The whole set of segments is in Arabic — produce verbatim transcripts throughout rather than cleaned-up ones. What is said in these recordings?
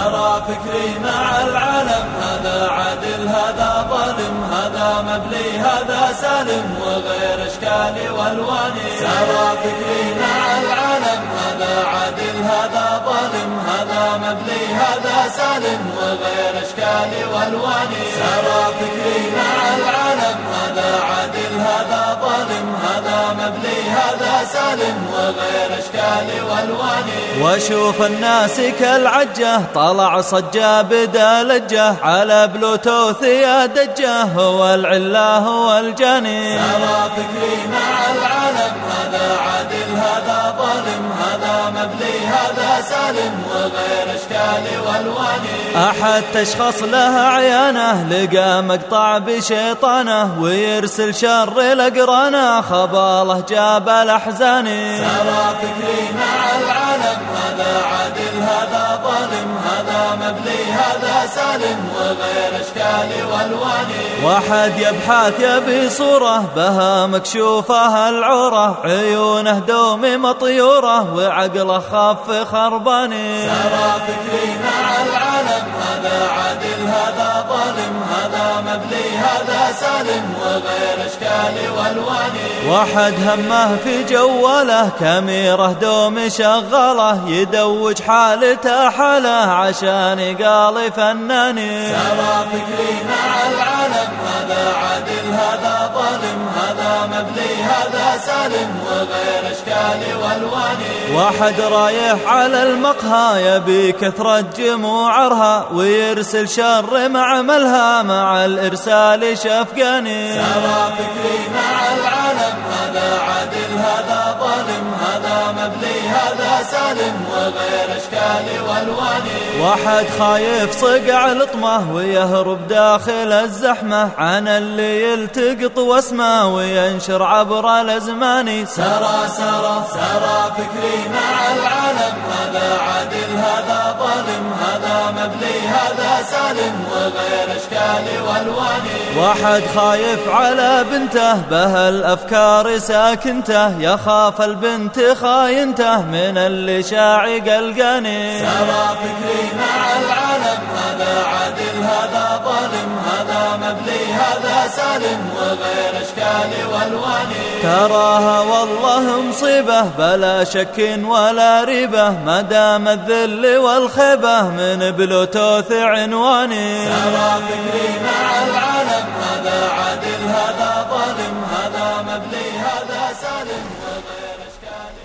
سرى فكري مع العالم، هذا عادل هذا ظالم، هذا مبلي هذا سالم، وغير اشكالي والواني. سرى فكري مع العالم، هذا عادل هذا ظالم، هذا مبلي هذا سالم، وغير اشكالي والواني. سرى فكري مع العالم، هذا عادل هذا ظالم، هذا مبلي هذا سالم، وغير اشكالي والواني. واشوف الناس كالعجة طلع صجة بدا لجة، على بلوتوث يا دجة هو العلا هو الجاني. سرى فكري مع العالم، هذا عادل هذا ظالم، هذا مبلي هذا سالم، وغير اشكالي والواني. احد تشخص له عيانه لقى مقطع بشيطانه، ويرسل شر الاقرانه خباله جاب الاحزاني. سرى فكري مع العالم، هذا عادل هذا ظالم، هذا مبلي هذا سالم، وغير اشكالي والواني. واحد يبحث يبي صوره بها مكشوفه العوره، عيونه دوم مطيوره وعقله خاف خرباني. سرى فكري مع العالم، هذا عادل هذا ظالم، هذا مبلي هذا سالم، وغير اشكالي والواني. واحد همه في جواله كاميره دوم شغاله، يدوج حالته حاله عشان يقال فناني. سرى فكري مع العالم، هذا عادل هذا ظالم، هذا مبلي هذا سالم، وغير اشكالي والواني. واحد رايح على المقهى يبي كثرة جموعرها، ويرسل شر معملها مع الارسال شفقاني. سرى فكري مع العالم، هذا عادل هذا ظالم، هذا مبلي هذا سالم، وغير اشكالي والواني. واحد خايف صقع لطمه ويهرب داخل الزحمه، عن اللي يلتقط واسمه وينشر عبر الازمان. سرى سرى سرى فكري مع العالم، هذا عادل هذا ظالم، هذا مبلي هذا سالم، وغير اشكالي والواني. واحد خايف على بنته به الافكار ساكنته، يخاف البنت خاينته من اللي شاعي قلقاني. سرى فكري مع العالم، هذا عادل هذا ظالم، هذا مبلي هذا سالم، وغير اشكالي والواني. تراها والله مصيبه بلا شك ولا ريبه، ما دام الذل والخيبه من بلوتوث عنواني. سرى فكري مع العالم، هذا عادل هذا ظالم، هذا مبلي هذا سالم، وغير اشكالي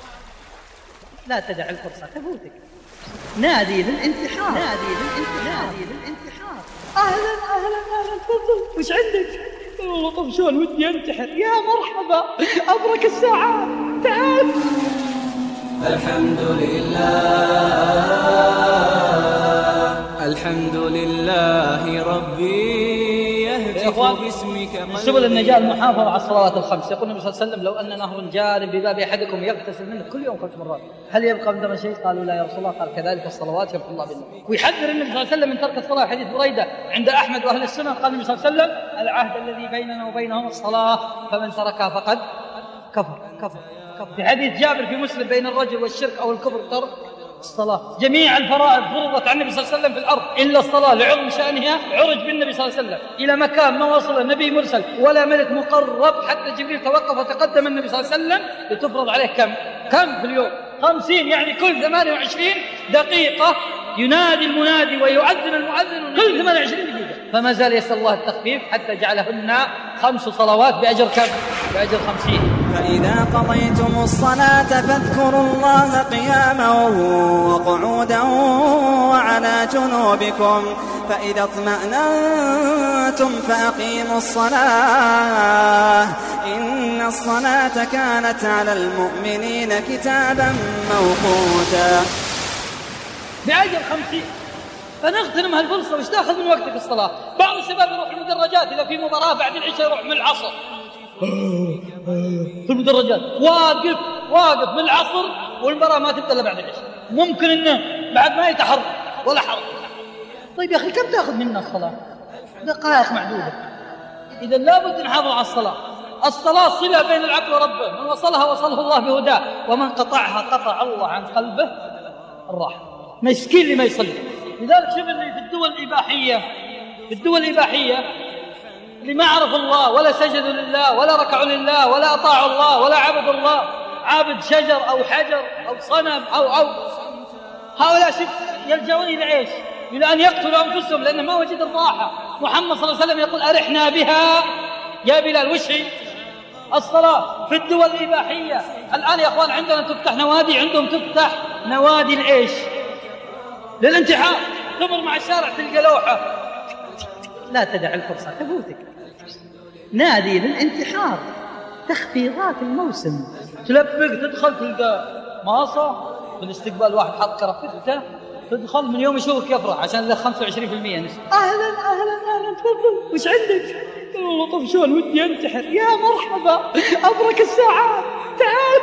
والواني. لا تدع الفرصه تفوتك. نادي للانتحار، نادي للانتحار، نادي للانتحار. اهلا اهلا اهلا تفضل، وش عندك؟ والله طفشان ودي انتحر. يا مرحبا ابرك الساعات، تعال. الحمد لله الحمد لله ربي يهتف باسمك. من سبل النجاة المحافظة على الصلوات الخمس. يقول النبي صلى الله عليه وسلم: لو أن نهر جار بباب أحدكم يغتسل منه كل يوم خمس مرات هل يبقى عندما شيء؟ قالوا: لا يا رسول الله. قال: كذلك الصلوات يمحو الله بالله. ويحذر النبي صلى الله عليه وسلم من ترك الصلاة. حديث بريدة عند أحمد وأهل السنة قال النبي صلى الله عليه وسلم: العهد الذي بيننا وبينهم الصلاة، فمن تركها فقد كفر كفر كفر. في حديث جابر في مسلم: بين الرجل والشرك أو الكفر ترك الصلاة. جميع الفرائض فرضت عن النبي صلى الله عليه وسلم في الأرض إلا الصلاة، لعظم شأنها عرج بالنبي صلى الله عليه وسلم إلى مكان ما وصل نبي مرسل ولا ملك مقرب حتى جبريل توقف وتقدم النبي صلى الله عليه وسلم لتفرض عليه كم كم في اليوم؟ خمسين، يعني كل ثمانية وعشرين دقيقة ينادي المنادي ويؤذن المؤذن كل ثمانية وعشرين دقيقة. فما زال يسأل الله التخفيف حتى جعلهن خمس صلوات بأجر كم؟ بأجر خمسين. فإذا قضيتم الصلاة فاذكروا الله قياما وقعودا وعلى جنوبكم، فإذا اطمأننتم فأقيموا الصلاة إن الصلاة كانت على المؤمنين كتابا موقوتا. بأجر خمسين. فنغتنم هالفرصة. وش تأخذ من وقتك الصلاة؟ بعض الشباب يروح المدرجات إذا في مباراة بعد العشاء يروح من العصر في المدرجات واقف واقف من العصر والمباراة ما تبدأ إلا بعد العشاء. ممكن إنه بعد ما يتحرك ولا حرك. طيب يا أخي كم تأخذ منا الصلاة؟ دقائق معدودة. إذا لابد نحافظ على الصلاة. الصلاة صلة بين العبد وربه، من وصلها وصله الله بهداه، ومن قطعها قطع الله عن قلبه الراحة. مسكين اللي ما يصلي. لذلك شوف اللي في الدول الإباحية، في الدول الإباحية اللي ما عرفوا الله ولا سجدوا لله ولا ركعوا لله ولا أطاعوا الله ولا عبدوا الله، عابد شجر أو حجر أو صنم أو أو هؤلاء شوف يلجؤون إلى إيش؟ إلى أن يقتلوا أنفسهم لأنه ما وجد الراحة. محمد صلى الله عليه وسلم يقول أرحنا بها يا بلال. وش هي؟ الصلاة. في الدول الإباحية الآن يا أخوان عندنا تفتح نوادي، عندهم تفتح نوادي الإيش؟ للانتحار. تمر مع الشارع تلقى لوحة لا تدع الفرصة تفوتك، نادي للانتحار، تخفيضات الموسم، تلبق تدخل تلقى ماصة بالاستقبال واحد حط كرافته، تدخل من يوم يشوفك يفرح عشان له خمسة وعشرين بالمئة نسبة. أهلا أهلا أهلا تفضل وش عندك؟ والله طفشون ودي أنتحر. يا مرحبا أبرك الساعات تعال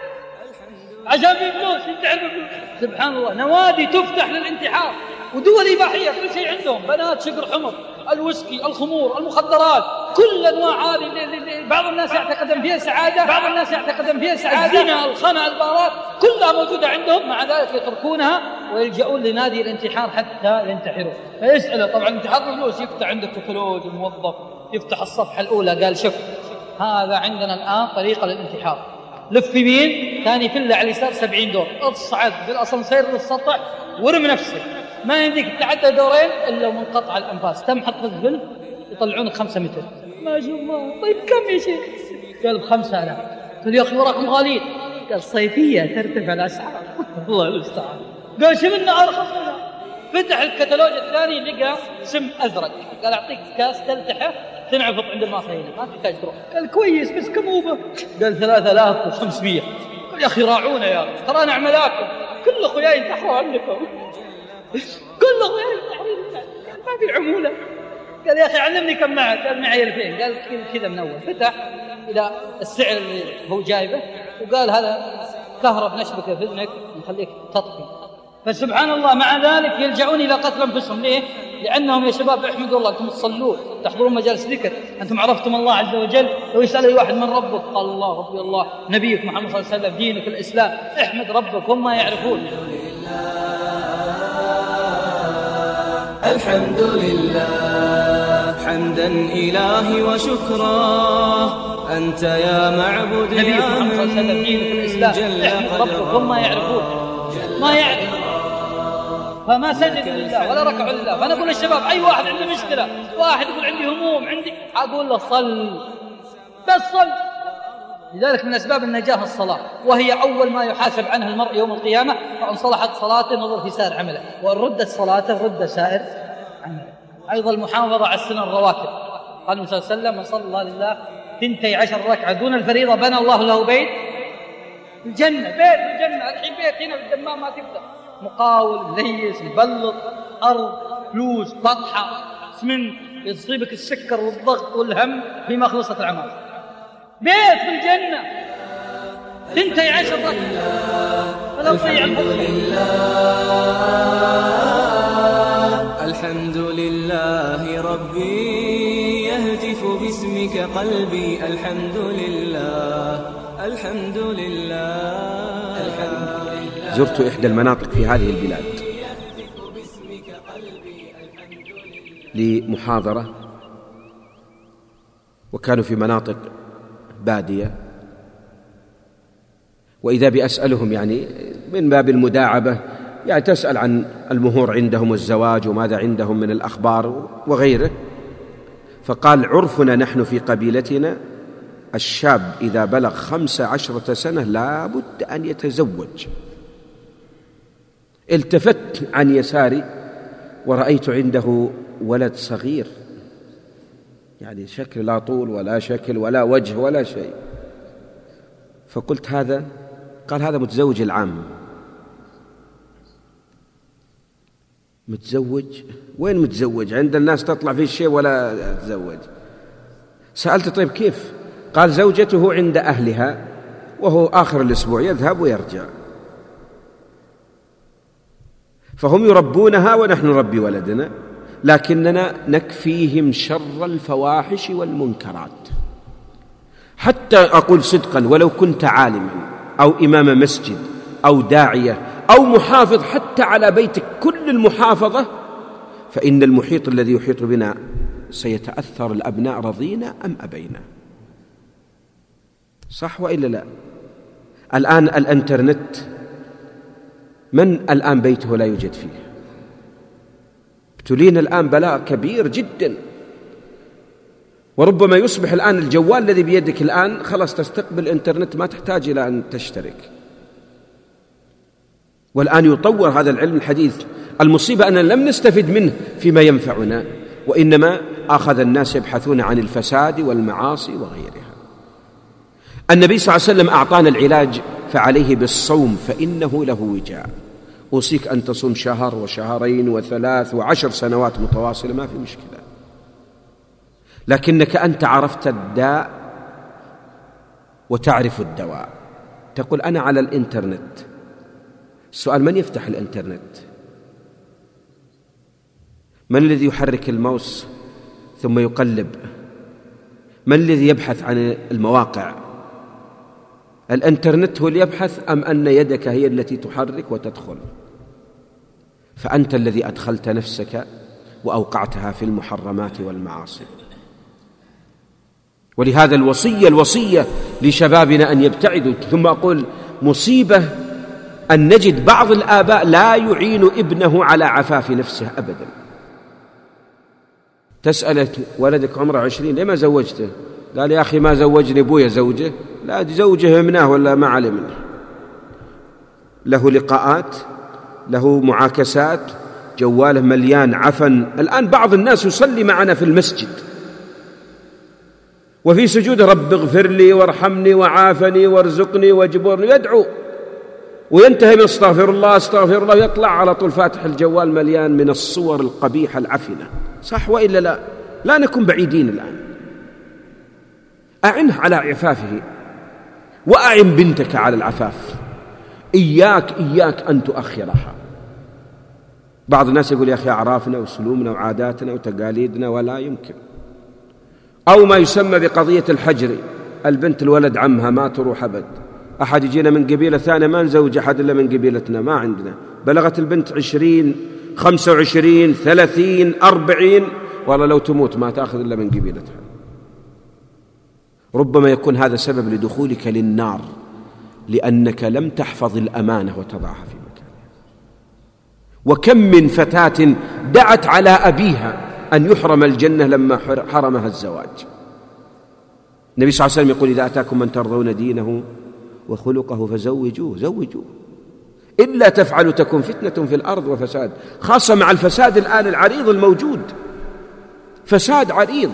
عشان في فلوس ينتحر بفلوس. سبحان الله، نوادي تفتح للانتحار ودول إباحية كل شيء عندهم، بنات شقر حمر، الويسكي، الخمور، المخدرات، كل أنواع هذه. بعض الناس يعتقد أن فيها سعادة، بعض الناس يعتقد أن فيها سعادة، الزنا، الخنا، البارات، كلها موجودة عندهم، مع ذلك يتركونها ويلجؤون لنادي الانتحار حتى ينتحروا. فيسأله طبعا الانتحار بفلوس، يفتح عندك كتالوج الموظف، يفتح الصفحة الأولى قال شوف هذا عندنا الآن طريقة للانتحار، لف يمين ثاني فلة على اليسار سبعين دور، اصعد بالأسانسير للسطح ورم نفسك، ما يمديك تعدى دورين إلا منقطع الأنفاس، تم حط الفيلم يطلعونك خمسة متر. ما شاء الله. طيب كم يا شيخ؟ قال بخمسة آلاف. قال يا أخي وراكم غالين. قال صيفية ترتفع الأسعار. الله المستعان. قال شو منه أرخص منها؟ فتح الكتالوج الثاني لقى سم أزرق، قال أعطيك كاس تلتحه تنعفط عند الماصرين ما تحتاج تروح. قال كويس بس كم هو؟ قال ثلاثة آلاف وخمسمية. قال يا أخي راعونا يا أخي ترى نعملاكم، كل أخوياي ينتحروا عنكم، كل أخوياي ينتحروا ما في عمولة. قال يا أخي علمني كم معك؟ قال معي ألفين. قال كذا من أول. فتح إلى السعر اللي هو جايبه وقال هذا كهرب نشبكه في إذنك نخليك تطفي. فسبحان الله مع ذلك يلجؤون إلى قتل أنفسهم. ليه؟ لأنهم يا شباب احمدوا الله أنتم تصلون تحضرون مجالس ذكر، أنتم عرفتم الله عز وجل. لو يسأل أي واحد من ربك قال الله ربي الله، نبيك محمد صلى الله عليه وسلم، دينك الإسلام، احمد ربك هم ما يعرفون. الحمد لله حمدا إلهي وشكرا، أنت يا معبود نبيك محمد صلى الله عليه وسلم، دينك الإسلام، احمد ربك هم ما يعرفون، ما يعرف. فما سجدوا لله ولا ركعوا لله. فأنا أقول للشباب أي واحد عنده مشكلة، واحد يقول عندي هموم عندي، أقول له صل بس صل. لذلك من أسباب النجاة الصلاة، وهي أول ما يحاسب عنها المرء يوم القيامة. فإن صلحت صلاته نظر في سائر عمله، وإن ردت صلاته رد سائر عمله. أيضا المحافظة على السنن الرواتب. قال النبي صلى الله عليه وسلم من صلى لله ثنتي عشر ركعة دون الفريضة بنى الله له بيت الجنة. بيت الجنة الحين بيت هنا في الدمام ما تبدأ، مقاول ليس يبلط أرض فلوس بطحة اسمنت يصيبك السكر والضغط والهم في مخلصة الأعمال. بيت في الجنة ثنتي عشر ركعة فلا تضيع الفضل. الحمد لله ربي يهتف باسمك قلبي، الحمد لله الحمد لله الحمد لله. زرت إحدى المناطق في هذه البلاد لمحاضرة، وكانوا في مناطق بادية، وإذا بأسألهم يعني من باب المداعبة، يعني تسأل عن المهور عندهم والزواج وماذا عندهم من الأخبار وغيره. فقال عرفنا نحن في قبيلتنا الشاب إذا بلغ خمس عشرة سنة لا بد أن يتزوج. التفت عن يساري ورأيت عنده ولد صغير، يعني شكل لا طول ولا شكل ولا وجه ولا شيء. فقلت هذا؟ قال هذا متزوج العام. متزوج؟ وين متزوج؟ عند الناس تطلع فيه الشيء ولا تزوج. سألت طيب كيف؟ قال زوجته عند أهلها وهو آخر الأسبوع يذهب ويرجع، فهم يربونها ونحن نربي ولدنا، لكننا نكفيهم شر الفواحش والمنكرات. حتى أقول صدقا ولو كنت عالما أو إمام مسجد أو داعية أو محافظ حتى على بيتك كل المحافظة، فإن المحيط الذي يحيط بنا سيتأثر، الأبناء رضينا أم أبينا. صح وإلا لا؟ الآن الإنترنت من الآن بيته لا يوجد فيه؟ ابتلينا الآن بلاء كبير جدا، وربما يصبح الآن الجوال الذي بيدك الآن خلاص تستقبل الإنترنت، ما تحتاج إلى أن تشترك. والآن يطور هذا العلم الحديث. المصيبة أننا لم نستفد منه فيما ينفعنا، وإنما أخذ الناس يبحثون عن الفساد والمعاصي وغيرها. النبي صلى الله عليه وسلم أعطانا العلاج، فعليه بالصوم فإنه له وجاء. أوصيك أن تصوم شهر وشهرين وثلاث وعشر سنوات متواصلة، ما في مشكلة، لكنك أنت عرفت الداء وتعرف الدواء. تقول أنا على الإنترنت. السؤال: من يفتح الإنترنت؟ من الذي يحرك الماوس ثم يقلب؟ من الذي يبحث عن المواقع؟ الإنترنت هو اللي يبحث أم أن يدك هي التي تحرك وتدخل؟ فأنت الذي أدخلت نفسك وأوقعتها في المحرمات والمعاصي. ولهذا الوصية الوصية لشبابنا أن يبتعدوا. ثم أقول مصيبة أن نجد بعض الآباء لا يعين ابنه على عفاف نفسه أبدا. تسأل ولدك عمره عشرين ليه ما زوجته؟ قال يا أخي ما زوجني أبويا زوجه. لا زوجه منه ولا ما علمه، له لقاءات، له معاكسات، جواله مليان عفن. الآن بعض الناس يصلي معنا في المسجد وفي سجود رب اغفر لي وارحمني وعافني وارزقني واجبرني، يدعو وينتهي من استغفر الله استغفر الله، يطلع على طول فاتح الجوال مليان من الصور القبيحة العفنة. صح وإلا لا؟ لا نكون بعيدين الآن. أعنه على عفافه، وأعن بنتك على العفاف. إياك إياك أن تؤخرها. بعض الناس يقول يا أخي أعرافنا وسلومنا وعاداتنا وتقاليدنا، ولا يمكن. أو ما يسمى بقضية الحجر، البنت الولد عمها ما تروح أبد. أحد يجينا من قبيلة ثانية ما نزوج أحد إلا من قبيلتنا، ما عندنا. بلغت البنت عشرين خمسة وعشرين ثلاثين أربعين، والله لو تموت ما تأخذ إلا من قبيلتها. ربما يكون هذا سبب لدخولك للنار، لأنك لم تحفظ الأمانة وتضعها في مكانها. وكم من فتاة دعت على أبيها أن يحرم الجنة لما حرمها الزواج. النبي صلى الله عليه وسلم يقول إذا أتاكم من ترضون دينه وخلقه فزوجوه زوجوه، إلا تفعلوا تكن فتنة في الأرض وفساد. خاصة مع الفساد الآن العريض الموجود، فساد عريض.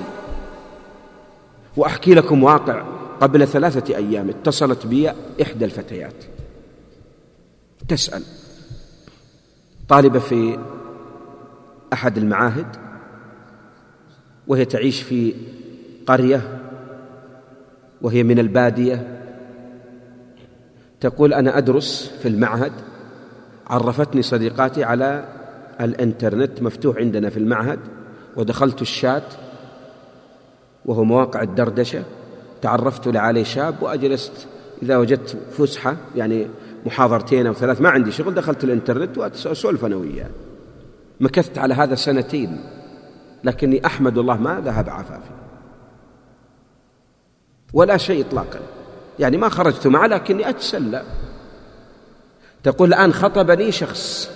وأحكي لكم واقع. قبل ثلاثة أيام اتصلت بي إحدى الفتيات تسأل، طالبة في أحد المعاهد، وهي تعيش في قرية وهي من البادية. تقول أنا أدرس في المعهد، عرفتني صديقاتي على الإنترنت مفتوح عندنا في المعهد، ودخلت الشات وهو مواقع الدردشة، تعرفت عليه شاب وأجلست إذا وجدت فسحة يعني محاضرتين أو ثلاث ما عندي شغل دخلت الإنترنت وأسولف أنا وياه. مكثت على هذا سنتين، لكني أحمد الله ما ذهب عفافي ولا شيء إطلاقا، يعني ما خرجت معه لكني أتسلى. تقول الآن خطبني شخص،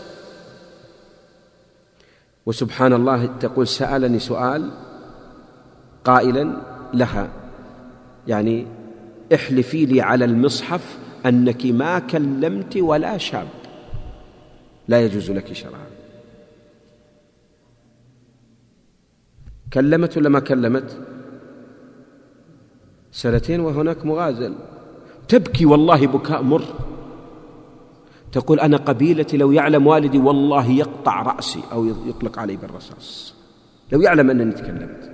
وسبحان الله تقول سألني سؤال قائلا لها يعني احلفي لي على المصحف أنك ما كلمت ولا شاب، لا يجوز لك شرعا. كلمت ولا ما كلمت؟ سنتين وهناك مغازل، تبكي والله بكاء مر. تقول أنا قبيلتي لو يعلم والدي والله يقطع رأسي أو يطلق علي بالرصاص لو يعلم أنني تكلمت.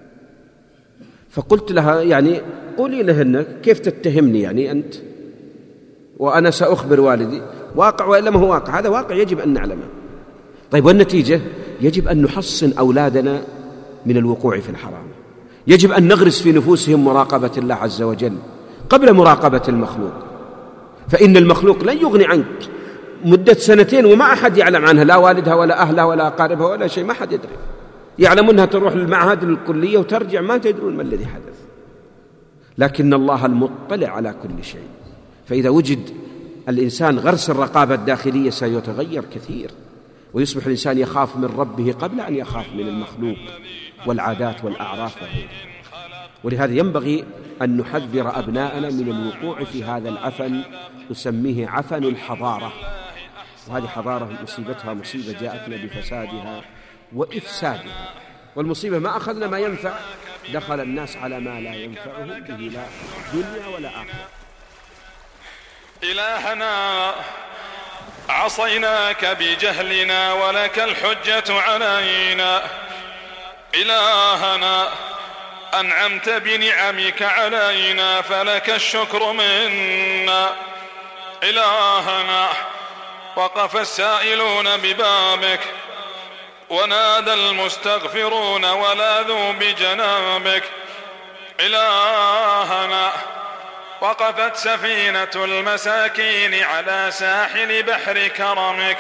فقلت لها يعني قولي لهن كيف تتهمني يعني أنت وأنا سأخبر والدي، واقع وإلا ما هو واقع؟ هذا واقع يجب أن نعلمه. طيب والنتيجة؟ يجب أن نحصن أولادنا من الوقوع في الحرام، يجب أن نغرس في نفوسهم مراقبة الله عز وجل قبل مراقبة المخلوق، فإن المخلوق لن يغني عنك مدة سنتين وما أحد يعلم عنها، لا والدها ولا أهلها ولا أقاربها ولا شيء، ما أحد يدري. يعلمونها تروح للمعهد الكلية وترجع، ما تدرون ما الذي حدث. لكن الله المطلع على كل شيء، فإذا وجد الإنسان غرس الرقابة الداخلية سيتغير كثير، ويصبح الإنسان يخاف من ربه قبل أن يخاف من المخلوق والعادات والأعراف وغيره. ولهذا ينبغي أن نحذر أبناءنا من الوقوع في هذا العفن، نسميه عفن الحضارة. وهذه حضارة مصيبتها مصيبة جاءتنا بفسادها وإفسادها، والمصيبة ما أخذنا ما ينفع، دخل الناس على ما لا ينفعهم به لا دنيا ولا آخرة. إلهنا عصيناك بجهلنا ولك الحجة علينا، إلهنا أنعمت بنعمك علينا فلك الشكر منا، إلهنا وقف السائلون ببابك ونادى المستغفرون ولاذوا بجنابك، إلهنا وقفت سفينة المساكين على ساحل بحر كرمك،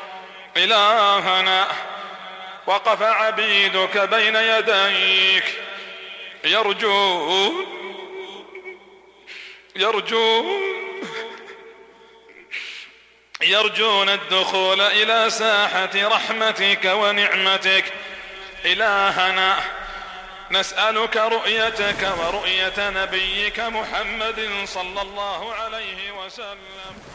إلهنا وقف عبيدك بين يديك يرجون يرجون يرجون الدخول إلى ساحة رحمتك ونعمتك، إلهنا نسألك رؤيتك ورؤية نبيك محمد صلى الله عليه وسلم.